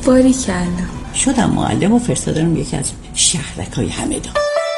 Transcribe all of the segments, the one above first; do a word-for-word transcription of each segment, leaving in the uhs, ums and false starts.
باریکلا. شدم معلم و فرستادم یکی از شهرکای همدان.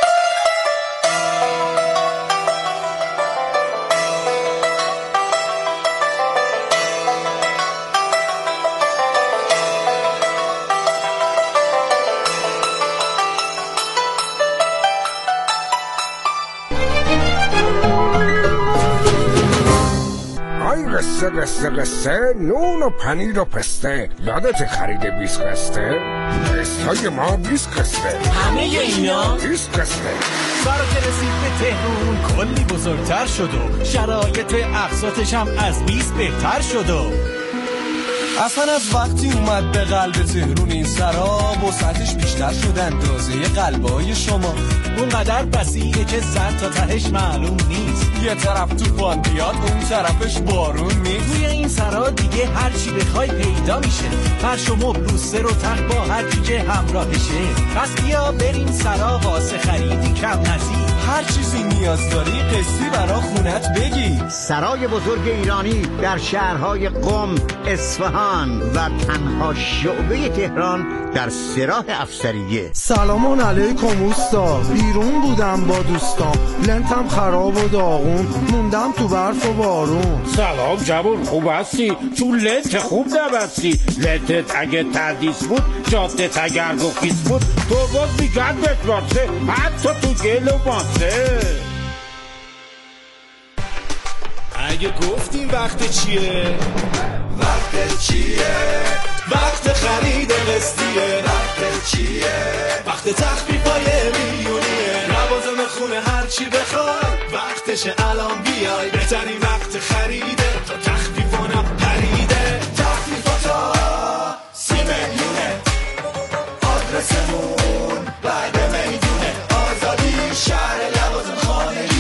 قصه قصه قصه نون و پنیر و پسته. یادت خرید بیست قصه؟ قصه ما بیست قصه. همه اینا بیست قصه. سارا که رسید به تهرون کلی بزرگتر شد و شرایط اقساطش هم از بیست بهتر شد و اصلا از وقتی اومد به قلب تهرون این سراب و سطحش بیشتر شد اندازه قلبای شما. اونقدر بسیعه که سر تا تهش معلوم نیست. یه طرف طوفان بیاد اون طرفش بارون نیست. توی این سرا دیگه هر چی بخوای پیدا میشه. فرش و مبل و سر و تخت با هر چی که همراهشه. پس بیا بریم سرا واسه خریدی کم نزید. هر چیزی نیاز داری قصی برا خونت بگی. سرای بزرگ ایرانی در شهرهای قم، اصفهان و تنها شعبه تهران در سراح افسریه. سلام علیکم اوستا، بیرون بودم با دوستام، لنتم خراب و داغون، موندم تو برف و بارون. سلام جوون، خوب هستی؟ چون لنت خوب نبستی. لنتت اگه تردیس بود، جادت اگر گفیس بود، تو باز میگن بترانسه، حتی تو گل و ماسه. اگه گفتیم وقت چیه؟ وقت چیه؟ وقت خرید قسطیه. وقت چیه؟ وقت تخفیفای میلیونیه. لوازم خونه هر چی بخوای وقتشه الان بیای. بهترین وقت خریده تا تخفیفانم پریده. تخفیفاتا سی میلیونه. آدرسمون بعد میدونه. آزادی شهر لوازم خانگی.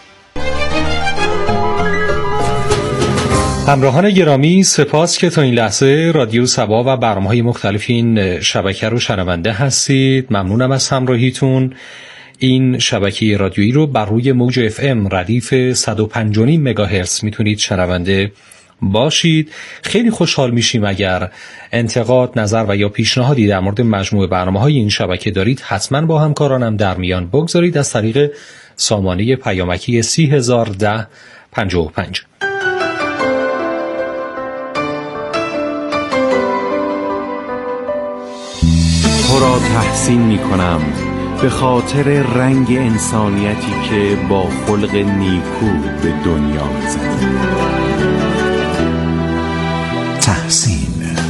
همراهان گرامی، سپاس که تا این لحظه رادیو صبا و برنامه‌های مختلف این شبکه رو شنونده هستید. ممنونم از همراهیتون. این شبکه رادیویی رو بر روی موج اف ام ردیف صد و پنج و نیم مگاهرتز میتونید شنونده باشید. خیلی خوشحال میشیم اگر انتقاد، نظر و یا پیشنهادی در مورد مجموعه برنامه‌های این شبکه دارید. حتما با همکارانم در میان بگذارید از طریق سامانه پیامکی سی هزار و ده پنجاه و پنج. تو را تحسین می کنم به خاطر رنگ انسانیتی که با خلق نیکو به دنیا می زدی. تحسین.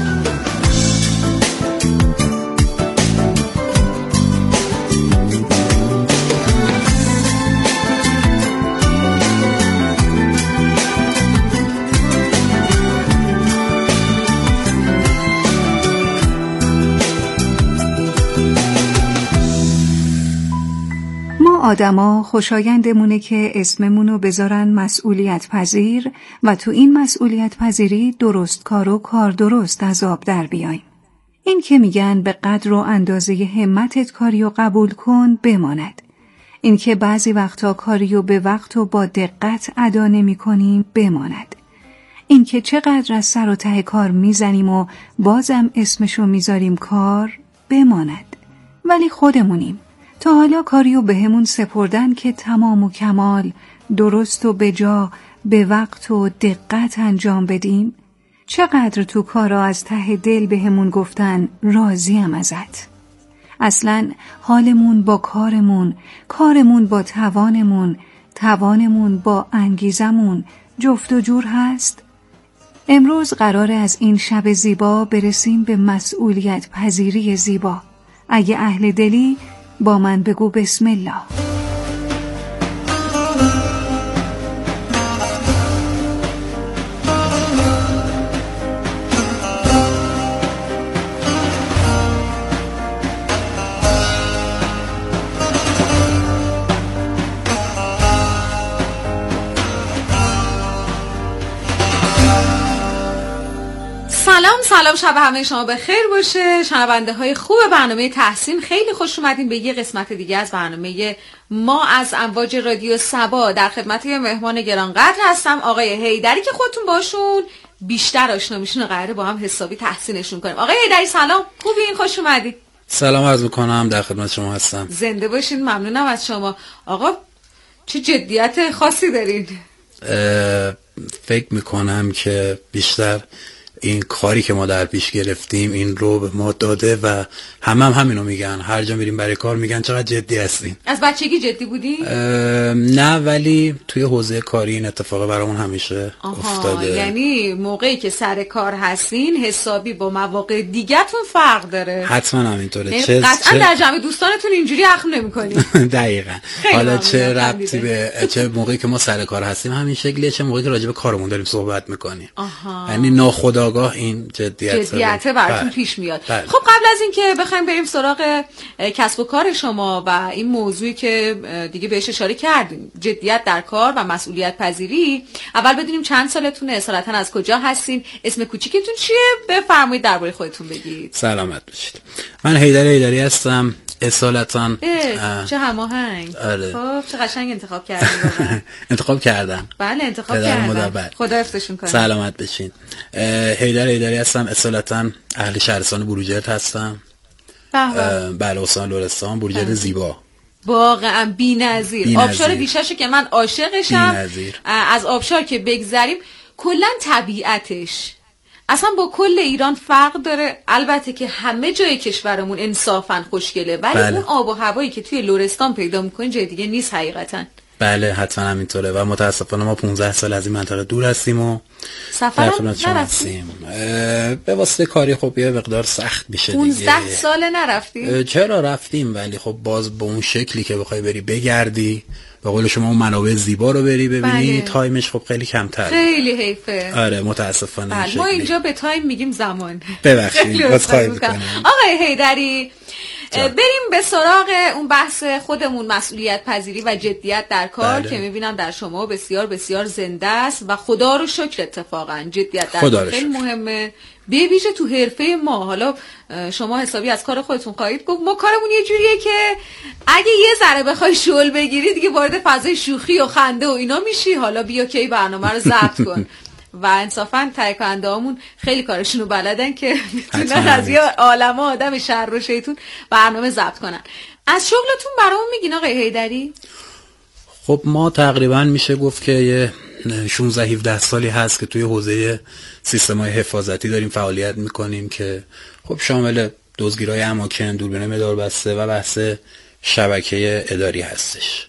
آدما خوشایندمونه که اسممونو بذارن مسئولیت پذیر و تو این مسئولیت پذیری درست کار و کار درست از آب در بیایم. این که میگن به قدر و اندازه همتت کاریو قبول کن بماند. این که بعضی وقتا کاریو به وقت و با دقت ادا نمی کنیم بماند. این که چقدر از سر و ته کار میزنیم و بازم اسمشو میذاریم کار بماند. ولی خودمونیم. تا حالا کاریو به همون سپردن که تمام و کمال، درست و بجا، به وقت و دقت انجام بدیم؟ چقدر تو کارا از ته دل به همون گفتن راضیم ازت؟ اصلاً حالمون با کارمون، کارمون با توانمون، توانمون با انگیزمون جفت و جور هست؟ امروز قراره از این شب زیبا برسیم به مسئولیت پذیری زیبا. اگه اهل دلی با من بگو بسم الله. سلام سلام، شب همه شما به خیر باشه. شنونده های خوب برنامه تحسین، خیلی خوش اومدین به یه قسمت دیگه از برنامه ما از امواج رادیو صبا. در خدمت یه مهمان گرانقدر هستم، آقای حیدری که خودتون باشون بیشتر آشنا میشین و قراره با هم حسابی تحسینشون کنیم. آقای حیدری سلام، خوبین؟ خوش اومدید. سلام عرض میکنم، در خدمت شما هستم. زنده باشین، ممنونم از شما. آقا چه جدیت خاصی دارین؟ فکر میکنم که بیشتر این کاری که ما در پیش گرفتیم این رو به ما داده و همه هم همینو میگن، هر جا میریم برای کار میگن چقدر جدی هستین. از بچگی جدی بودی؟ نه، ولی توی حوزه کاری این اتفاق برامون همیشه آها، افتاده. یعنی موقعی که سر کار هستین حسابی با مواقع دیگه‌تون فرق داره. حتما همینطوره. چه قطعا در جمع دوستانتون اینجوری اخم نمی‌کنید. دقیقاً. حالا چه ربطی به چه موقعی که ما سر کار هستیم همین شکلیه، چه موقعی که راجع به کارمون داریم صحبت می‌کنیم. یعنی ناخودآگاه این جدیت جدیت براتون پیش میاد. بله. خب قبل از این که بخوایم بریم سراغ کسب و کار شما و این موضوعی که دیگه بهش اشاره کردیم، جدیت در کار و مسئولیت پذیری، اول بدونیم چند سالتونه، اصالتا از کجا هستین، اسم کوچیکتون چیه، بفرمایید درباره خودتون بگید. سلامت باشید. من حیدر حیدری هستم، اصالتا. چه هماهنگ. آره. خب چه قشنگ انتخاب کردین. انتخاب کردم. بله انتخاب کردم. خدا حفظشون کنه. سلامت بشین. حیدر حیدری هستم، اصالتا اهل شهرستان بروجرد هستم. بله استان لرستان، بروجرد زیبا. واقعا بی‌نظیر. آبشار بیشاشو که من عاشقشم. از آبشار که بگذریم، کلا طبیعتش اصلا با کل ایران فرق داره. البته که همه جای کشورمون انصافا خوشگله، ولی بله. اون آب و هوایی که توی لرستان پیدا می‌کنی جای دیگه نیست حقیقتا. بله حتما همینطوره و متاسفانه ما پانزده سال از این منطقه دور هستیم و سفرم نرفتیم. به واسطه کاری خب یه مقدار سخت میشه دیگه. پانزده سال نرفتیم؟ چرا رفتیم، ولی خب باز به اون شکلی که بخوای بری بگردی، به قول شما اون منابع زیبا رو بری ببینی، بله. تایمش خب خیلی کمتر. خیلی حیفه. آره متاسفانه. بله. ما اینجا به تایم میگیم زمان. ببخشید. آقای حیدری بریم به سراغ اون بحث خودمون، مسئولیت پذیری و جدیت در کار. بله. که میبینم در شما بسیار بسیار زنده است و خدا رو شکر اتفاقا جدیت در کار خیلی مهمه، به ویژه تو حرفه ما. حالا شما حسابی از کار خودتون خواهید گفت، ما کارمون یه جوریه که اگه یه ذره بخوای شل بگیری دیگه وارد فضای شوخی و خنده و اینا میشی، حالا بیا کی برنامه رو ضبط کن. و انصافا تهیه کننده هامون خیلی کارشونو بلدن که میتونن از یه عالمه آدم شر و شیطون برنامه ضبط کنن. از شغلتون برامون میگین آقای حیدری؟ خب ما تقریبا میشه گفت که یه شانزده هفده سالی هست که توی حوزه سیستم‌های حفاظتی داریم فعالیت میکنیم که خب شامل دزدگیری‌های اماکن، دوربین مداربسته و بحث شبکه اداری هستش.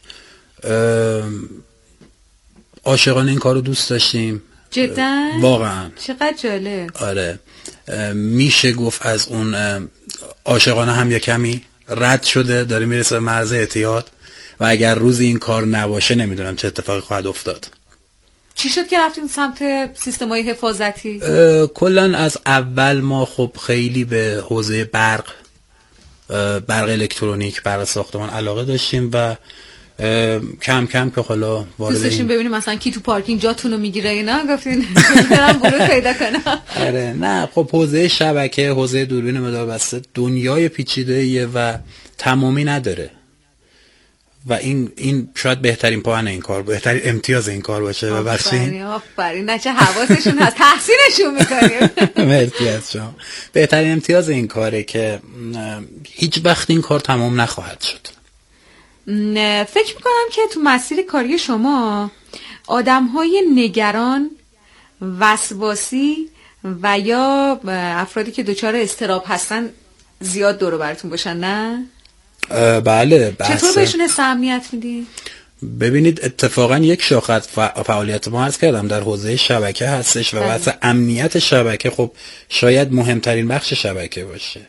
عاشقانه این کارو دوست داشتیم. جدا؟ واقعا. چقدر جالب. آره میشه گفت از اون عاشقانه هم یه کمی رد شده، داره میرسه به مرز اعتیاد و اگر روزی این کار نباشه نمیدونم چه اتفاقی خواهد افتاد. چی شد که رفتیم سمت سیستم‌های حفاظتی؟ کلا از اول ما خب خیلی به حوزه برق برق الکترونیک، برق ساختمان علاقه داشتیم و کم کم که حالا وارد دوست داشتیم ببینیم مثلا کی تو پارکینگ جاتونو میگیره اینا، گفتین برام گروه پیدا کنم. آره نه خب حوزه شبکه، حوزه دوربین مداربسته دنیای پیچیده‌ایه و تمامی نداره و این این شاید بهترین پوان این کار، بهترین امتیاز این کار باشه و بخشین آفرین. نه چه حواسشون هست، تحسینشون میکنیم. مرسی از شما. بهترین امتیاز این کاره که هیچ وقت این کار تمام نخواهد شد. فکر میکنم که تو مسیر کاری شما آدم‌های نگران، وسواسی و یا افرادی که دچار اضطراب هستن زیاد دور و براتون باشن، نه؟ بله. چطور بهشون امنیت میدی؟ ببینید اتفاقا یک شاخه فعالیت ما عرض کردم در حوزه شبکه هستش و بحث امنیت شبکه خب شاید مهمترین بخش شبکه باشه.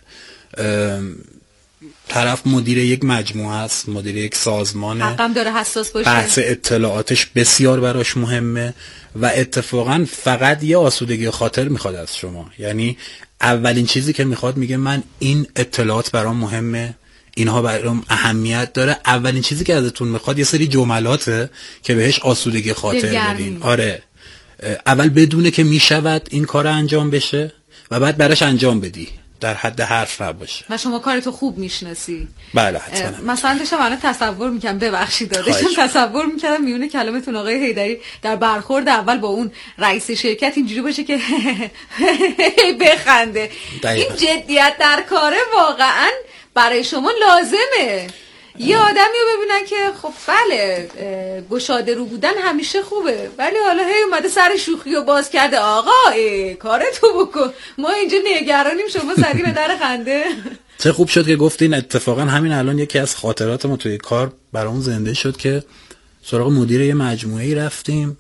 طرف مدیر یک مجموعه است، مدیر یک سازمانه، حقم داره حساس باشه، بحث اطلاعاتش بسیار براش مهمه و اتفاقا فقط یه آسودگی خاطر میخواد از شما. یعنی اولین چیزی که میخواد میگه من این اطلاعات برام مهمه، اینها برام اهمیت داره. اولین چیزی که ازتون میخواد یه سری جملاته که بهش آسودگی خاطر بدین. آره اول بدونه که میشود این کار انجام بشه و بعد براش انجام بدی. در حد حرف نباشه. و شما کارتو خوب میشناسی. بله حتما. مثلا داشتم الان تصور میکنم، ببخشید داشتم تصور میکردم میونه کلامتون آقای حیدری در برخورد اول با اون رئیس شرکت اینجوری باشه که بخنده. این جدیت در کاره واقعا برای شما لازمه. یه آدمی رو ببینن که خب بله گشاده رو بودن همیشه خوبه، ولی حالا هی اومده سر شوخی و باز کرده آقا کارتو بکن، ما اینجا نگرانیم شما سری به در خنده. چه خوب شد که گفتین. اتفاقا همین الان یکی از خاطرات ما توی کار برامون زنده شد که سراغ مدیر یه مجموعه‌ای رفتیم،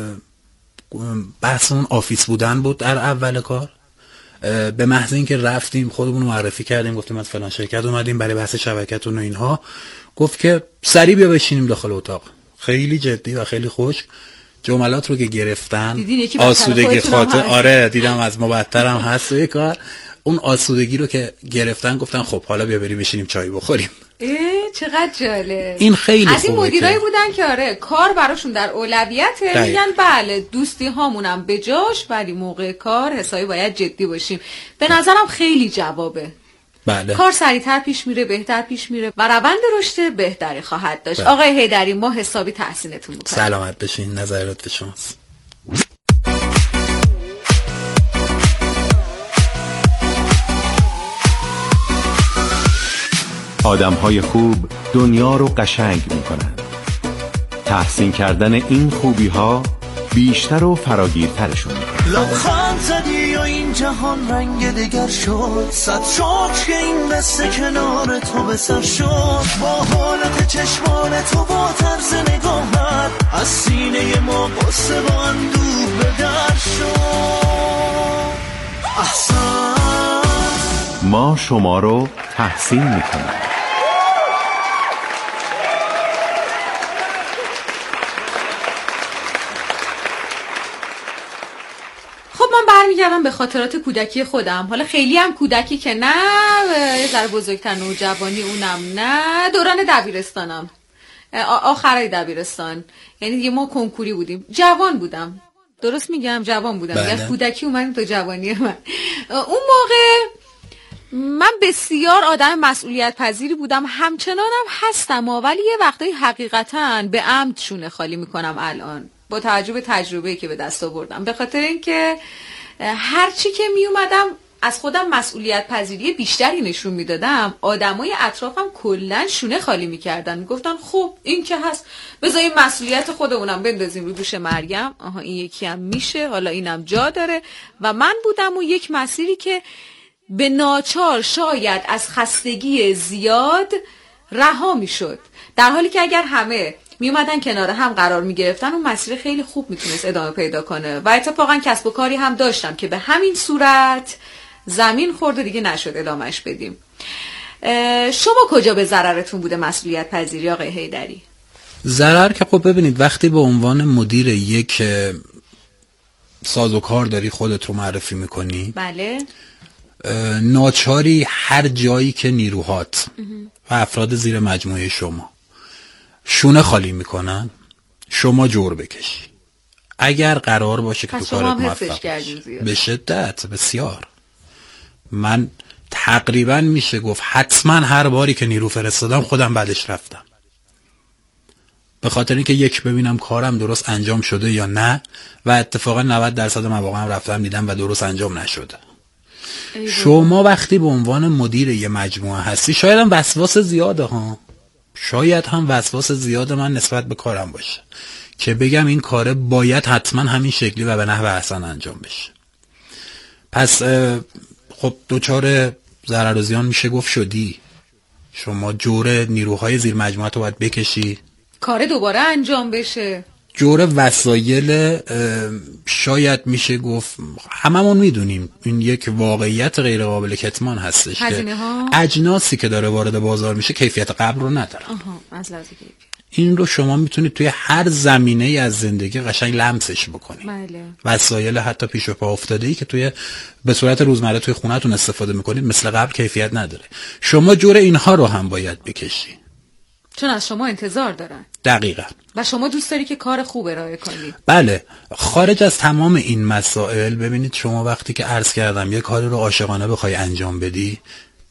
بحث اون آفیس بودن بود در اول کار. به محض اینکه رفتیم خودمون رو معرفی کردیم، گفتیم از فلان شرکت اومدیم برای بحث شبکتون و اینها، گفت که سریع بیا بشینیم داخل اتاق. خیلی جدی و خیلی خوش جملات رو که گرفتن، آسودگی خاطر. آره دیدم از ما بدترم هست توی کار. اون آسودگی رو که گرفتن گفتن خب حالا بیا بریم بشینیم چای بخوریم. اه چقدر جالب. این خیلی خوبه. از این مدیرایی بودن که آره کار براشون در اولویته، میگن بله دوستی هامونم به جاش، ولی موقع کار حسابی باید جدی باشیم. به نظرم خیلی جوابه. بله. کار سریعتر پیش میره، بهتر پیش میره و روند رشد بهتری خواهد داشت. بله. آقای حیدری ما حسابی تحسینتون میکنیم. سلامت بشین. نظرات شماست. آدم‌های خوب دنیا رو قشنگ می‌کنن. تحسین کردن این خوبی‌ها بیشتر و فراگیرترشون می‌کنه. لبخند زدی و این جهان رنگ دگر شد، صد شد که این قصه کنار تو به سر شد. با حالت چشمان تو با طرز نگاهت از سینه ما قصه با اندوه به در شد. احسن ما شما رو تحسین می‌کنیم. برمیگردم به خاطرات کودکی خودم. حالا خیلی هم کودکی که نه، یه ذره بزرگتر، نوجوانی اونم نه، دوران دبیرستانم، آخرای دبیرستان، یعنی دیگه ما کنکوری بودیم. جوان بودم، درست میگم جوان بودم، یعنی کودکی اومدیم تو جوانی من. اون موقع من بسیار آدم مسئولیت پذیری بودم، همچنانم هستم، ولی یه وقتایی حقیقتاً به عمد شونه خالی میکنم الان با توجه به تجربه‌ای که به دست آوردم، به خاطر اینکه هر چی که می اومدم از خودم مسئولیت پذیری بیشتری نشون میدادم، آدمای اطرافم کلا شونه خالی میکردن، میگفتن خب این که هست بذاریم مسئولیت خودمونم بندازیم رو دوش مریم، آها این یکی هم میشه، حالا اینم جا داره. و من بودم و یک مسیری که به ناچار شاید از خستگی زیاد رها میشد، در حالی که اگر همه می اومدن کنار هم قرار می گرفتن اون مسیر خیلی خوب میتونست ادامه پیدا کنه. و اتفاقا کسب و کاری هم داشتم که به همین صورت زمین خورد و دیگه نشد ادامهش بدیم. شما کجا به ضررتون بوده مسئولیت پذیری آقای حیدری؟ ضرر که خب ببینید وقتی به عنوان مدیر یک سازوکار داری خودت رو معرفی میکنی، بله، ناچاری هر جایی که نیروهات و افراد زیر مجموعه شما شونه خالی میکنن شما جور بکشی. اگر قرار باشه که تو کارت موفق به شدت بسیار، من تقریبا میشه گفت حتما هر باری که نیرو فرستادم خودم بعدش رفتم، به خاطر اینکه یک ببینم کارم درست انجام شده یا نه، و اتفاقا نود درصد مواقع هم رفتم دیدم و درست انجام نشده. شما وقتی به عنوان مدیر یه مجموعه هستی شاید هم وسواس زیاده ها، شاید هم وسواس زیاد من نسبت به کارم باشه که بگم این کاره باید حتما همین شکلی و به نحو احسن انجام بشه. پس خب دوچار ضرر و زیان میشه گفت شدی، شما جور نیروهای زیر مجموعه رو باید بکشی، کار دوباره انجام بشه، جور وسایل شاید میشه گفت هممون میدونیم این یک واقعیت غیر قابل کتمان هستش که اجناسی که داره وارد بازار میشه کیفیت قبل رو نداره. آها، از لحاظ کیفیت این رو شما میتونید توی هر زمینه ای از زندگی قشنگ لمسش بکنید. بله. وسایل حتی پیش و پا افتاده ای که توی به صورت روزمره توی خونه‌تون استفاده میکنید مثل قبل کیفیت نداره، شما جور اینها رو هم باید بکشی. چون از شما انتظار دارن. دقیقاً. و شما دوست داری که کار خوب ارائه کنید. بله. خارج از تمام این مسائل، ببینید شما وقتی که عرض کردم یه کاری رو عاشقانه بخوای انجام بدی،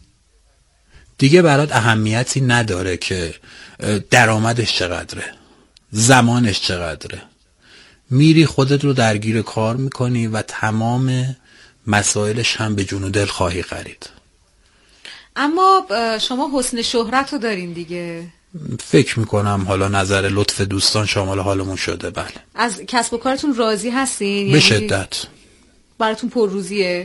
دیگه برات اهمیتی نداره که درآمدش چقدره، زمانش چقدره. میری خودت رو درگیر کار میکنی و تمام مسائلش هم به جون و دل خواهی خرید. اما شما حسن شهرت رو دارین دیگه. فکر میکنم حالا نظر لطف دوستان شامل حالمون شده. بله. از کسب و کارتون راضی هستین؟ به شدت. براتون پر روزیه؟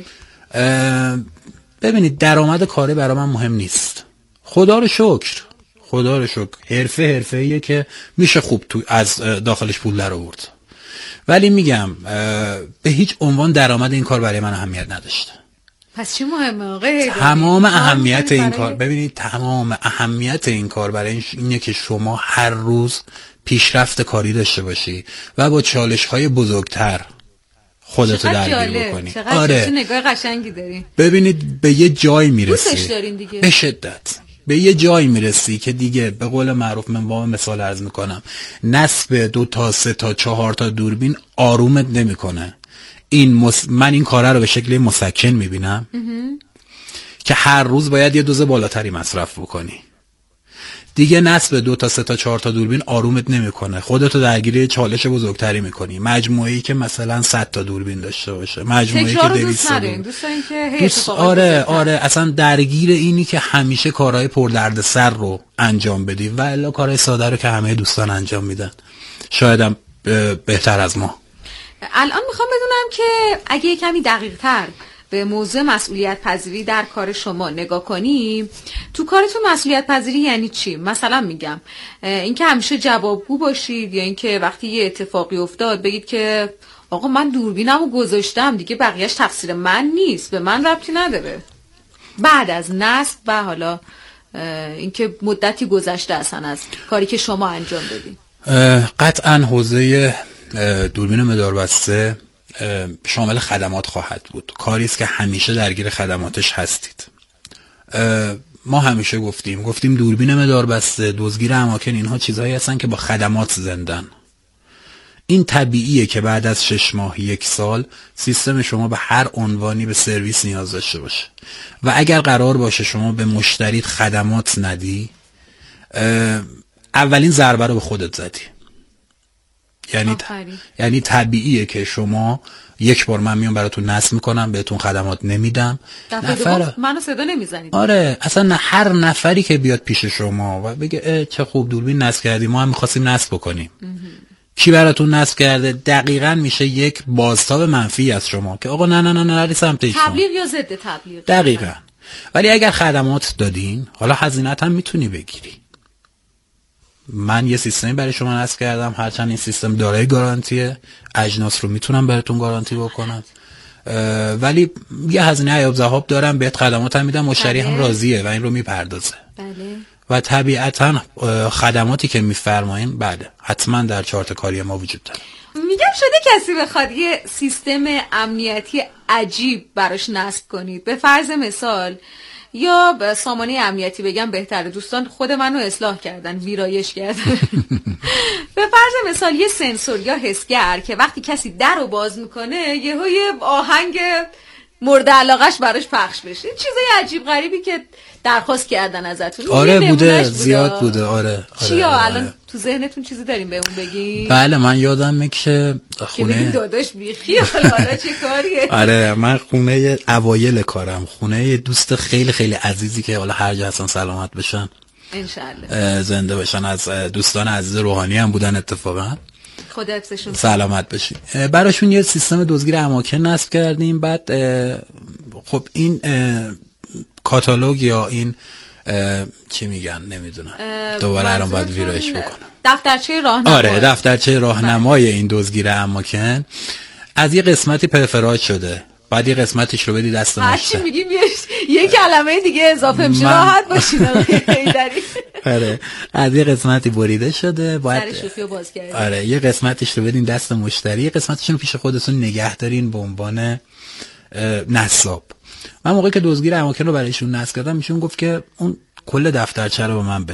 ببینید درآمد کاری برای من مهم نیست. خدا رو شکر، خدا رو شکر حرفه حرفه‌ایه که میشه خوب تو از داخلش پول در آورد. ولی میگم به هیچ عنوان درآمد این کار برای من اهمیت نداشته. پس چی مهمه آقای؟ تمام اهمیت این کار، ببینید تمام اهمیت این کار برای اینه که شما هر روز پیشرفت کاری داشته باشی و با چالش های بزرگتر خودتو درگیر بکنی. آره. چه نگاه قشنگی داری. ببینید به یه جای میرسی. دوستش دارین دیگه. به شدت. به یه جای میرسی که دیگه به قول معروف من با مثال عرض میکنم، نصب دو تا سه تا چهار تا دوربین آرومت نمیکنه. این مس... من این کاره رو به شکل مسکن میبینم که هر روز باید یه دوز بالاتری مصرف بکنی. دیگه نصب دو تا سه تا چهار تا دوربین آرومت نمیکنه، خودتو درگیر چالش بزرگتری میکنی. مجموعه‌ای که مثلا صد تا دوربین داشته باشه، مجموعه‌ای که دویست تا دوربین. دوستان که دوست آره آره اصلا درگیر اینی که همیشه کارهای پردردسر رو انجام بدی و الا کارهای ساده رو که همه دوستان انجام میدن، شاید هم بهتر از ما. الان میخوام بدونم که اگه یه کمی دقیق تر به موضوع مسئولیت پذیری در کار شما نگاه کنیم، تو کارتون مسئولیت پذیری یعنی چی؟ مثلا میگم اینکه همیشه جوابگو باشید، یا اینکه وقتی یه اتفاقی افتاد بگید که آقا من دوربینمو گذاشتم دیگه، بقیهش تقصیر من نیست، به من ربطی نداره. بعد از نصب و حالا اینکه مدتی گذشته اصلا از کاری که شما انجام دادید. قطعا حوزه دوربین مداربسته شامل خدمات خواهد بود. کاری است که همیشه درگیر خدماتش هستید. ما همیشه گفتیم گفتیم دوربین مداربسته، دزدگیر اماکن، اینها چیزهایی هستن که با خدمات زندن. این طبیعیه که بعد از شش ماه یک سال سیستم شما به هر عنوانی به سرویس نیاز داشته باشه و اگر قرار باشه شما به مشتریت خدمات ندی، اولین ضربه رو به خودت زدی. یعنی یعنی طبیعیه که شما یک بار من میام براتون نصب میکنم، بهتون خدمات نمیدم، نفر منو صدا نمیزنید. آره اصلا هر نفری که بیاد پیش شما و بگه چه خوب دوربین نصب کردی، ما هم میخواستیم نصب بکنیم، کی براتون نصب کرده، دقیقاً میشه یک بازتاب منفی از شما که آقا نه نه نه نری سمت شما. تبلیغ یا ضد تبلیغ. دقیقاً. ولی اگر خدمات دادین، حالا هزینه‌ت هم میتونی بگیری. من یه سیستمی برای شما نصب کردم، هرچند این سیستم دارای گارانتیه، اجناس رو میتونم براتون گارانتی بکنم، ولی یه هزینه عیاب ذهاب دارم، بهت خدمات هم میدم، مشتری هم راضیه و این رو میپردازه. بله. و طبیعتا خدماتی که میفرماییم بله حتما در چارت کاری ما وجود داره. میگم شده کسی بخواد یه سیستم امنیتی عجیب براش نصب کنید، به فرض مثال یا به سامانه امنیتی بگم بهتره، دوستان خود منو اصلاح کردن، ویرایش کردن. به فرض مثال یه سنسور یا حسگر که وقتی کسی در رو باز میکنه یهو یه آهنگ مورد علاقش براش پخش بشه، چیزای عجیب غریبی که درخواست کردن ازتون. آره بوده، زیاد بوده. آره چیا آره الان آره. تو ذهنتون چیزی داریم بهمون بگی؟ بله من یادمه که خونه داداش بیخی حالا چه کاریه. آره من خونه اوایل کارم، خونه دوست خیلی خیلی عزیزی که حالا هر جا هستن سلامت بشن انشالله، زنده بشن، از دوستان عزیز روحانی هم بودن اتفاقا، خدا حفظشون، سلامت بشین. براشون یه سیستم دزدگیر اماکن نصب کردیم. بعد خب این کاتالوگ یا این چی میگن نمیدونم، دوباره الان باید ویرایش بکنم، دفترچه راهنمایی. آره دفترچه راهنمای این دزدگیر اماکن از یه قسمتی پرفراد شده، بعد یه قسمتش رو بدی دست مشتری. هرچی میگیم یه کلمه دیگه اضافه میشه، راحت باشین آقای حیدری. آره از یه قسمتی بریده شده، باید سر شوخیو باز کردین. آره یه قسمتش رو بدین دست مشتری، یه قسمتش رو پیش خودتون نگه دارین به عنوان نصاب. من موقعی که دزدگیر اماکن رو برایشون نصب کردم، ایشون گفت که اون کل دفترچه رو به من بده.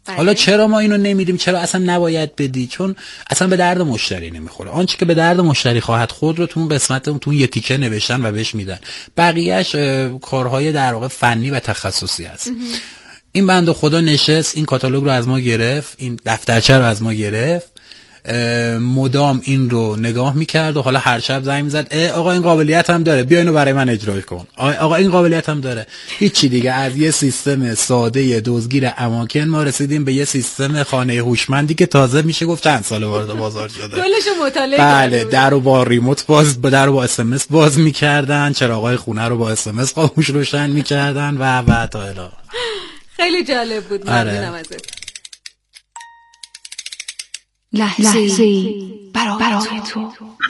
بله. حالا چرا ما اینو نمیدیم؟ چرا اصلا نباید بدی؟ چون اصلا به درد مشتری نمیخوره. آنچه که به درد مشتری خواهد خود رو تو اون قسمت تو اون یه تیکه نوشتن و بهش میدن. بقیهش کارهای در واقع فنی و تخصصی هست. این بنده خدا نشست این کاتالوگ رو از ما گرفت، این دفترچه رو از ما گرفت، مدام این رو نگاه میکرد و حالا هر شب زنگ میزد آقا این قابلیت هم داره، بیا اینو برای من اجرا کن، آقا این قابلیت هم داره. هیچی دیگه. از یه سیستم ساده دزدگیر اماکن ما رسیدیم به یه سیستم خانه هوشمندی که تازه میشه گفت چند سال وارد بازار شده. کلشو مطالعه بله، در رو با ریموت باز، در رو با اس ام اس باز میکردن، چراغای خونه رو با اس ام اس خاموش روشن میکردن و و تا الی. خیلی جالب بود. ممنونم ازت. لحظه‌ای برای, برای تو.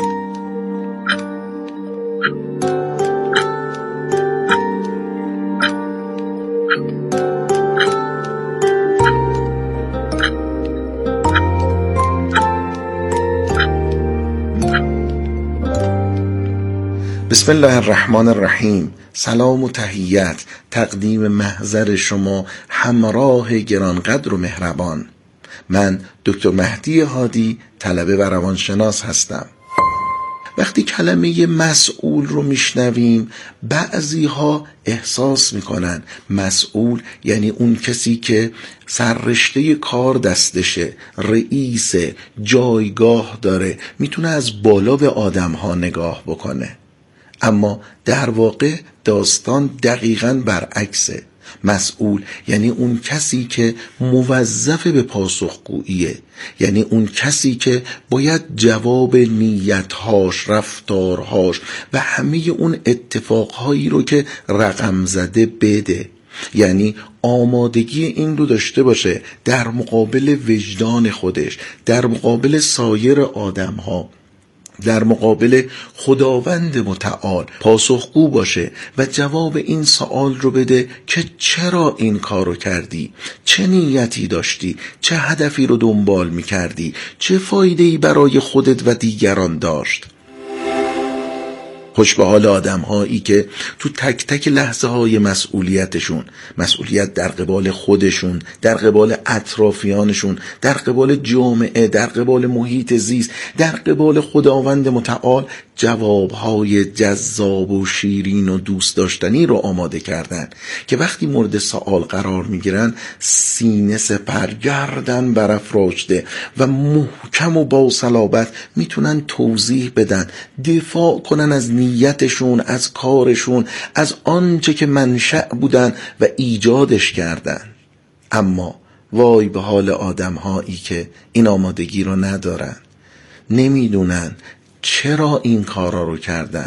بسم الله الرحمن الرحیم. سلام و تحیت تقدیم محضر شما همراه گرانقدر و مهربان. من دکتر مهدی هادی، طلبه و روانشناس هستم. وقتی کلمه مسئول رو میشنویم بعضی ها احساس میکنن مسئول یعنی اون کسی که سررشته کار دستشه، رئیس، جایگاه داره، میتونه از بالا به آدم ها نگاه بکنه. اما در واقع داستان دقیقاً برعکسه. مسئول یعنی اون کسی که موظف به پاسخگوییه، یعنی اون کسی که باید جواب نیتهاش، رفتارهاش و همه اون اتفاقهایی رو که رقم زده بده. یعنی آمادگی این رو داشته باشه در مقابل وجدان خودش، در مقابل سایر آدم ها، در مقابل خداوند متعال پاسخگو باشه و جواب این سوال رو بده که چرا این کارو کردی، چه نیتی داشتی، چه هدفی رو دنبال میکردی، چه فایده‌ای برای خودت و دیگران داشت. خوش به حال آدم هایی که تو تک تک لحظه های مسئولیتشون، مسئولیت در قبال خودشون، در قبال اطرافیانشون، در قبال جامعه، در قبال محیط زیست، در قبال خداوند متعال جوابهای جذاب و شیرین و دوست داشتنی رو آماده کردن که وقتی مورد سوال قرار میگیرن سینه سپر، گردن برافراشته و محکم و با صلابت میتونن توضیح بدن، دفاع کنن از نیتشون، از کارشون، از آنچه که منشأ بودن و ایجادش کردن. اما وای به حال آدم هایی که این آمادگی رو ندارن، نمیدونن چرا این کارا رو کردن.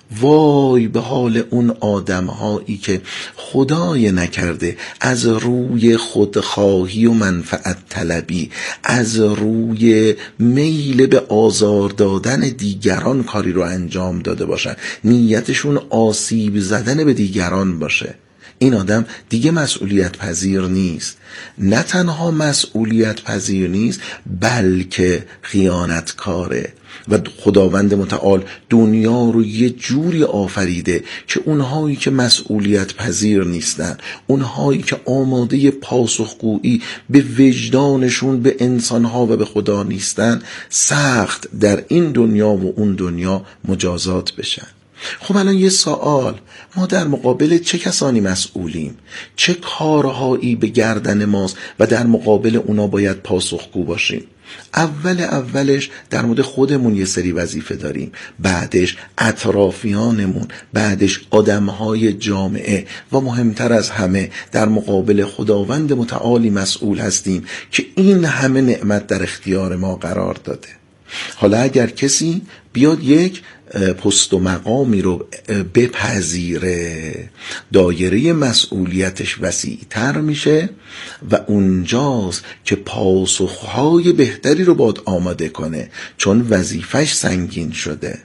وای به حال اون آدم هایی که خدای نکرده از روی خودخواهی و منفعت طلبی، از روی میل به آزار دادن دیگران کاری رو انجام داده باشن، نیتشون آسیب زدن به دیگران باشه. این آدم دیگه مسئولیت پذیر نیست. نه تنها مسئولیت پذیر نیست بلکه خیانتکاره. و خداوند متعال دنیا رو یه جوری آفریده که اونهایی که مسئولیت پذیر نیستن، اونهایی که آماده پاسخگویی به وجدانشون، به انسانها و به خدا نیستن، سخت در این دنیا و اون دنیا مجازات بشن. خب الان یه سوال، ما در مقابل چه کسانی مسئولیم؟ چه کارهایی به گردن ماست و در مقابل اونا باید پاسخگو باشیم؟ اول اولش در مورد خودمون یه سری وظیفه داریم، بعدش اطرافیانمون، بعدش آدمهای جامعه و مهمتر از همه در مقابل خداوند متعالی مسئول هستیم که این همه نعمت در اختیار ما قرار داده. حالا اگر کسی بیاد یک پست و مقامی رو بپذیره، دایره مسئولیتش وسیع‌تر میشه و اونجاست که پاسخهای بهتری رو باید آماده کنه، چون وظیفش سنگین شده.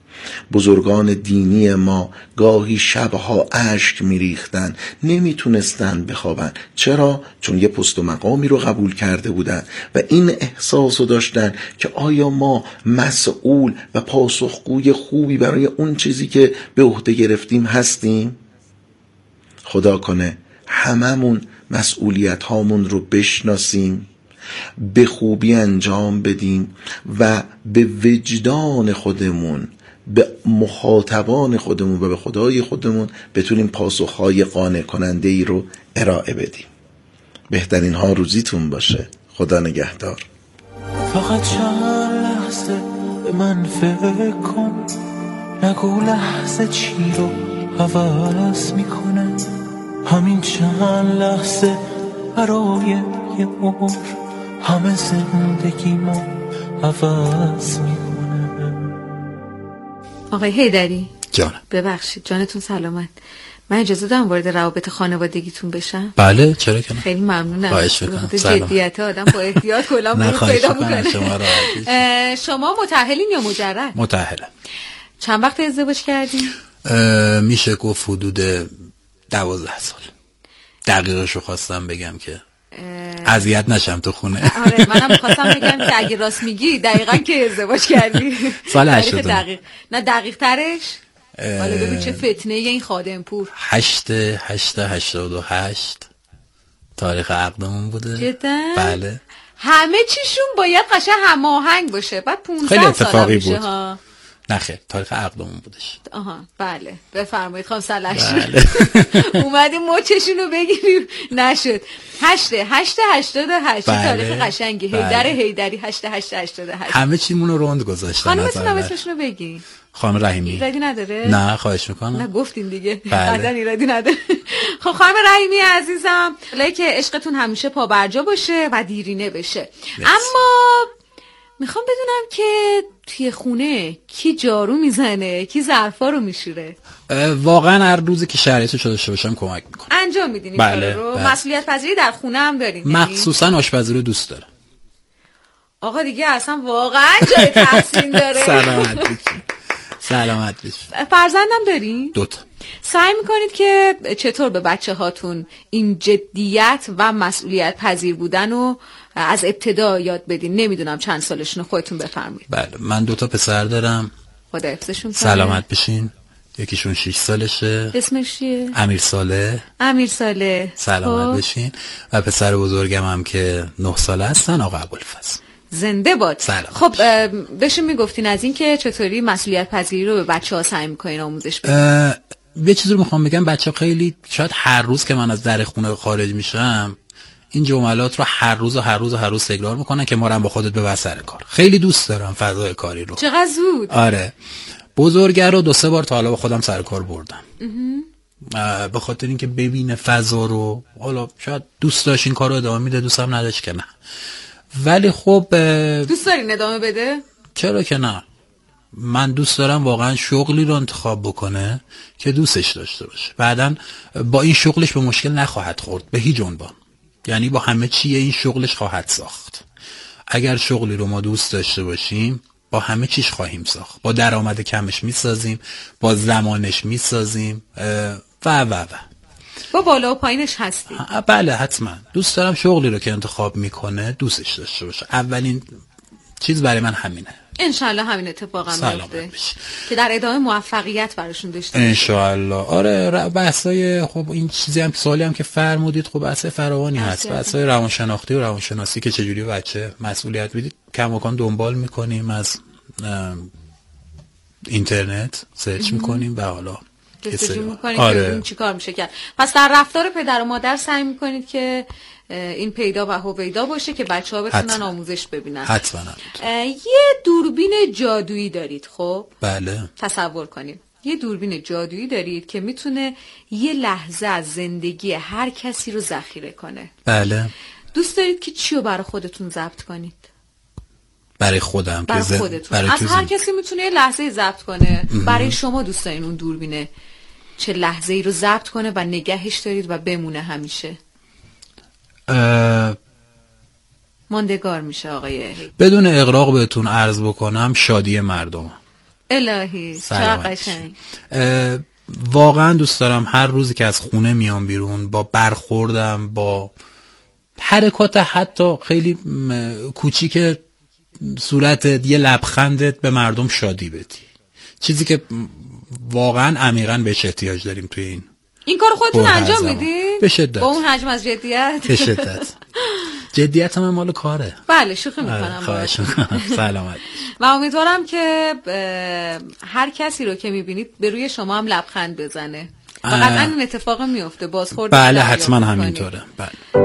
بزرگان دینی ما گاهی شبها اشک میریختن، نمیتونستن بخوابن. چرا؟ چون یه پست و مقامی رو قبول کرده بودن و این احساس رو داشتن که آیا ما مسئول و پاسخگوی خوبی برای اون چیزی که به عهده گرفتیم هستیم؟ خدا کنه هممون مسئولیت هامون رو بشناسیم، به خوبی انجام بدیم و به وجدان خودمون، به مخاطبان خودمون و به خدای خودمون بتونیم پاسخهای قانع کننده ای رو ارائه بدیم. بهترین ها روزیتون باشه. خدا نگهدار. فقط چند لحظه به من فکر کن، نگو لحظه چی رو عوض میکنه. همین چند لحظه برای یه عمر همه زندگیمو عوض میکنه. آقای حیدری جانم. ببخشید جانتون سلامت. من اجازه دارم وارد روابط خانوادگیتون بشم؟ بله چرا که نه. خیلی ممنونم. خواهش میکنم. جدیت آدم با احتیاط کلا برو پیدا میکنه. شما شما متأهلین یا مجرد؟ متأهلم. چند وقت ازدواج کردین؟ میشه گفت حدود دوازده سال. دقیقشو خواستم بگم که اذیت نشم تو خونه. آره منم خواستم بگم که اگه راست میگی دقیقاً که ازدواج کردی. سال هشتاد. دقیق. نه دقیق ترش؟ حالا ببین چه فتنه این خادم پور. هشت هشت هشتاد و هشت تاریخ عقدمون بوده. جدا؟ بله. همه چیشون باید قشنگ هماهنگ باشه. بعد پونزده خیلی اتفاقی بود. ها. نه خیر تاریخ عقدمون بودش. آها بله بفرمایید خانم سلش. بله. اومدیم مچشون رو بگیریم نشد. هشت هشت هشتاد و هشت بله. تاریخ قشنگی. بله. حیدر حیدری هشت هشت هشتاد و هشت. همه چیمون رو روند گذاشتن. خانمتون هم اسمشون رو بگی. خانم رحیمی. ایرادی نداره؟ نه خواهش میکنم. نه گفتین دیگه. بله. بعدن ایرادی نداره. خب خانم رحیمی عزیزم لایک که عشقتون همیشه پابرجا باشه و دیرینه بشه. yes. اما میخوام بدونم که توی خونه کی جارو میزنه، کی ظرفا رو میشوره؟ واقعا هر روزی که شرایطو داشته باشم کمک میکنم. انجام میدین این بله. کارو رو؟ بله. مسئولیت پذیری در خونه هم دارین؟ مخصوصا آشپزی رو دوست دارم. آقا دیگه اصلا واقعا جای تحسین داره. سلامت باشی. سلامت باشی. فرزندم دارین؟ دوتا. سعی میکنید که چطور به بچه هاتون این جدیت و مسئولیت پذیر بودن و از ابتدا یاد بدین؟ نمیدونم چند سالشون خودتون بفرمایید. بله من دوتا پسر دارم. خدا حفظشون کنه. سلامت بشین. یکیشون شش سالشه. اسمش چیه؟ امیر صالح. امیر صالح. سلامت بشین. و پسر بزرگم هم که نه ساله هستن آقا ابوالفضل. زنده باد. سلامت. خب بهشون میگفتین از این که چطوری مسئولیت پذیری رو به بچه‌ها سعی میکنین آموزش بدین؟ یه چیزی رو میخوام بگم، بچه‌ها خیلی شاید هر روز که من از در خونه خارج میشم این جملات رو هر روز و هر روز و هر روز تکرار میکنن که ما رو با خودت ببر سر کار. خیلی دوست دارم فضای کاری رو. چقدر زود. آره بزرگه رو دو سه بار تا حالا با خودم سر کار بردم به خاطر اینکه ببینه فضا رو. حالا شاید دوست داشت این کار رو ادامه میده، دوست هم نداشت که نه، ولی خب دوست دارین ادامه بده؟ چرا که نه. من دوست دارم واقعا شغلی رو انتخاب بکنه که دوستش داشته باشه، بعدن با این شغلش به مشکل نخواهد خورد به هیچ عنوان. یعنی با همه چیه این شغلش خواهد ساخت. اگر شغلی رو ما دوست داشته باشیم با همه چیش خواهیم ساخت. با درآمد کمش میسازیم، با زمانش میسازیم و و و با بالا و پایینش هستی. بله حتما. دوست دارم شغلی رو که انتخاب میکنه دوستش داشته باشه. اولین چیز برای من همینه. انشالله همین اتفاق هم میفته که در ادامه موفقیت براشون داشته باشه. انشالله. آره بحثای خب این چیزی هم سوالی هم که فرمودید خب بحث فراوانی هست. بحثای روانشناختی و روانشناسی که چجوری بچه مسئولیت بدید کماکان دنبال میکنیم، از اینترنت سرچ میکنیم و حالا جستجو میکنید که ببینید چی کار میشه کرد. پس در رفتار پدر و مادر سعی میکنید که این پیدا و هویدا باشه که بچه ها بتونن حتما. آموزش ببینن. حتما. یه دوربین جادویی دارید. خب بله. تصور کنید یه دوربین جادویی دارید که میتونه یه لحظه از زندگی هر کسی رو ذخیره کنه. بله. دوست دارید که چی رو برای خودتون ضبط کنید؟ برای خودم. برای زن... خودتون. برای از هر کسی میتونه یه لحظه ضبط کنه. ام. برای شما دوست دارین اون دوربینه چه لحظه ای رو ضبط کنه و نگهش دارید و بمونه همیشه؟ اه... ماندگار میشه آقای بدون اغراق بهتون عرض بکنم شادی مردم. الهی چه قشنگ. واقعا دوست دارم هر روزی که از خونه میام بیرون با برخوردم با حرکات حتی خیلی کوچیک صورتت یه لبخندت به مردم شادی بدی، چیزی که واقعا عمیقا بهش احتیاج داریم توی این این کار خودتون انجام میدین؟ به شدت. با اون حجم از جدیت. به شدت. جدیت هم مال کاره. بله شوخی میکنم. خواهش میکنم. سلامت. و امیدوارم که هر کسی رو که میبینید به روی شما هم لبخند بزنه. و قطعا این اتفاق میفته. بازخورد. بله حتما همینطوره. بله.